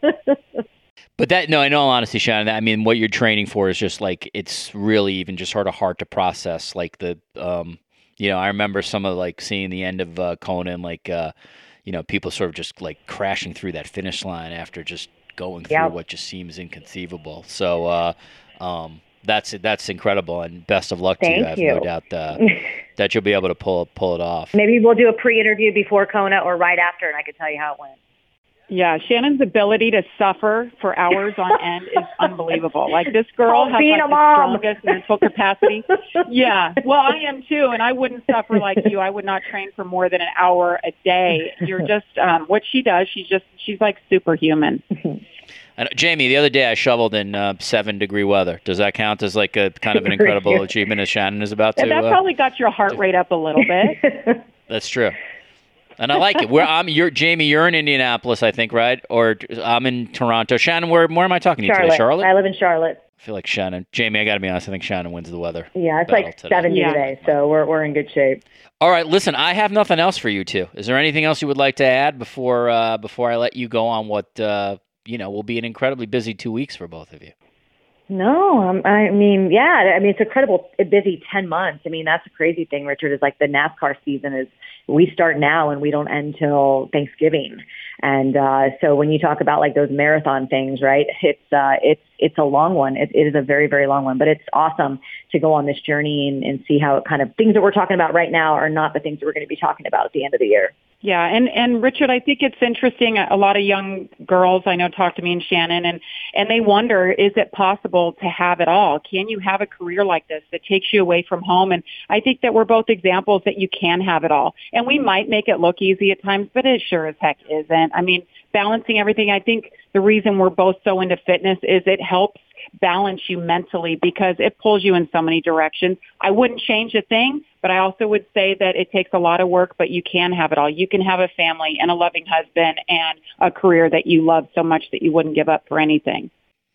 But that, no, in all honesty, Shannon, I mean, what you're training for is just like, it's really even just sort of hard to process. Like the, um, you know, I remember some of like seeing the end of uh, Kona and like, uh, you know, people sort of just like crashing through that finish line after just going through Yep. what just seems inconceivable. So uh, um, that's that's incredible, and best of luck to you. I have Thank you. no doubt uh, that you'll be able to pull pull it off. Maybe we'll do a pre-interview before Kona or right after, and I can tell you how it went. Yeah, Shannon's ability to suffer for hours on end is unbelievable. Like this girl Oh, has being like a the mom. strongest mental capacity. Yeah, well, I am too, and I wouldn't suffer like you. I would not train for more than an hour a day. You're just um, what she does. She's just she's like superhuman. And Jamie, the other day I shoveled in uh, seven degree weather. Does that count as like a kind of an incredible achievement as Shannon is about to? And that uh, probably got your heart rate up a little bit. That's true. And I like it. Where I'm, you're Jamie. You're in Indianapolis, I think, right? Or I'm in Toronto. Shannon, where where am I talking to you Charlotte. today? Charlotte. I live in Charlotte. I feel like Shannon. Jamie, I got to be honest. I think Shannon wins the weather. Yeah, it's battle like today. seventy Yeah. today, so we're we're in good shape. All right, listen. I have nothing else for you two. Is there anything else you would like to add before uh, before I let you go on what uh, you know will be an incredibly busy two weeks for both of you? No, um, I mean, yeah, I mean, it's incredible, a busy ten months. I mean, that's the crazy thing, Richard, is like the NASCAR season is, we start now and we don't end till Thanksgiving. And uh, so when you talk about like those marathon things, right, it's uh, it's it's a long one. It, it is a very, very long one, but it's awesome to go on this journey and, and see how it kind of, things that we're talking about right now are not the things that we're going to be talking about at the end of the year. Yeah, and, and Richard, I think it's interesting. A lot of young girls I know talk to me and Shannon, and, and they wonder, is it possible to have it all? Can you have a career like this that takes you away from home? And I think that we're both examples that you can have it all. And we might make it look easy at times, but it sure as heck isn't. I mean, balancing everything, I think the reason we're both so into fitness is it helps balance you mentally because it pulls you in so many directions. I wouldn't change a thing, but I also would say that it takes a lot of work, but you can have it all. You can have a family and a loving husband and a career that you love so much that you wouldn't give up for anything.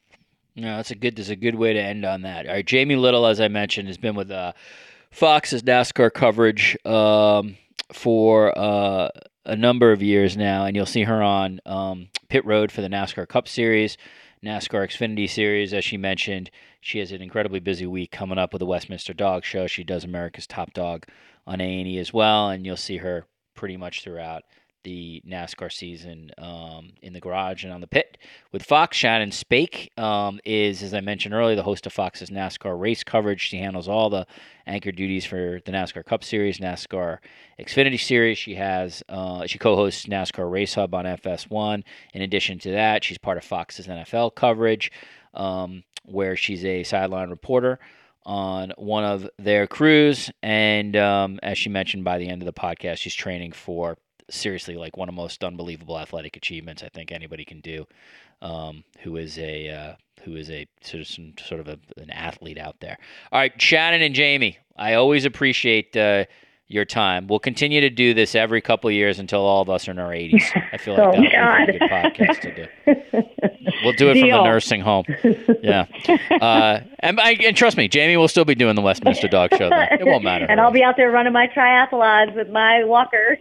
No, that's a good, that's a good way to end on that. All right. Jamie Little, as I mentioned, has been with uh, Fox's NASCAR coverage um, for uh, a number of years now, and you'll see her on um, Pit Road for the NASCAR Cup Series, NASCAR Xfinity Series, as she mentioned. She has an incredibly busy week coming up with the Westminster Dog Show. She does America's Top Dog on A and E as well, and you'll see her pretty much throughout the NASCAR season um, in the garage and on the pit. With Fox, Shannon Spake um, is, as I mentioned earlier, the host of Fox's NASCAR race coverage. She handles all the anchor duties for the NASCAR Cup Series, NASCAR Xfinity Series. She has uh, she co-hosts NASCAR Race Hub on F S one. In addition to that, she's part of Fox's N F L coverage, um, where she's a sideline reporter on one of their crews. And um, as she mentioned, by the end of the podcast, she's training for seriously like one of the most unbelievable athletic achievements I think anybody can do, um, who is a uh, who is a sort of some sort of a, an athlete out there. All right, Shannon and Jamie, I always appreciate uh, your time. We'll continue to do this every couple of years until all of us are in our eighties. I feel like oh, that would be a good podcast to do. We'll do it Deal. from the nursing home. Yeah. Uh, and, I, and trust me, Jamie will still be doing the Westminster Dog Show then. It won't matter. And I'll be out there running my triathlons with my walker.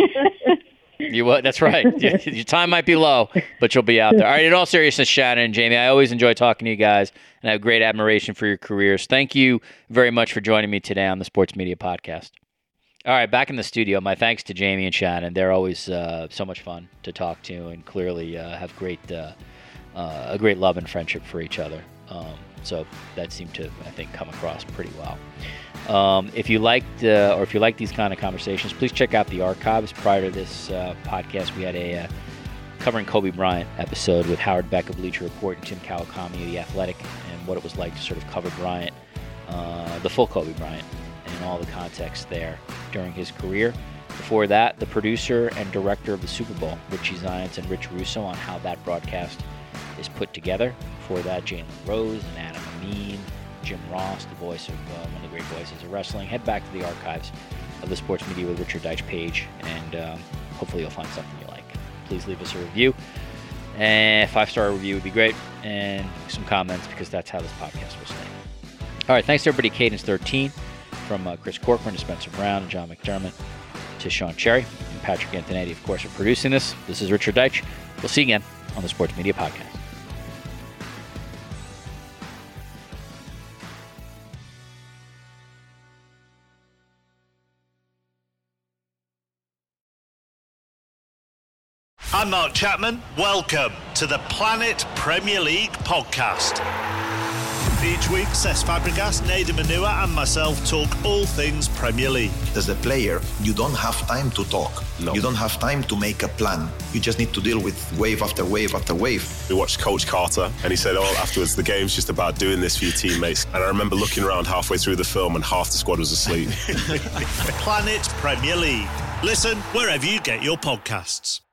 You will, that's right. Your time might be low, but you'll be out there. All right, in all seriousness, Shannon and Jamie, I always enjoy talking to you guys, and I have great admiration for your careers. Thank you very much for joining me today on the Sports Media Podcast. All right, back in the studio. My thanks to Jamie and Shannon. They're always uh, so much fun to talk to, and clearly uh, have great uh, uh, a great love and friendship for each other. Um, so that seemed to, I think, come across pretty well. Um, if you liked, uh, or if you like these kind of conversations, please check out the archives. Prior to this uh, podcast, we had a uh, covering Kobe Bryant episode with Howard Beck of Bleacher Report and Tim Kawakami of The Athletic, and what it was like to sort of cover Bryant, uh, the full Kobe Bryant, and all the context there during his career. Before that, the producer and director of the Super Bowl, Richie Zients and Rich Russo, on how that broadcast is put together. Before that, Jalen Rose and Adam Amin, Jim Ross, the voice of uh, one of the great voices of wrestling. Head back to the archives of the Sports Media with Richard Deitch page, and um, hopefully you'll find something you like. Please leave us a review. And a five-star review would be great, and some comments, because that's how this podcast will stay. All right, thanks to everybody. Cadence thirteen, from uh, Chris Corcoran to Spencer Brown and John McDermott to Sean Cherry and Patrick Antonetti, of course, for producing this. This is Richard Deitch. We'll see you again on the Sports Media Podcast. I'm Mark Chapman. Welcome to the Planet Premier League podcast. Each week, Cesc Fabregas, Nader Manua and myself talk all things Premier League. As a player, you don't have time to talk. No. You don't have time to make a plan. You just need to deal with wave after wave after wave. We watched Coach Carter, and he said, oh, afterwards, the game's just about doing this for your teammates. And I remember looking around halfway through the film, and half the squad was asleep. Planet Premier League. Listen wherever you get your podcasts.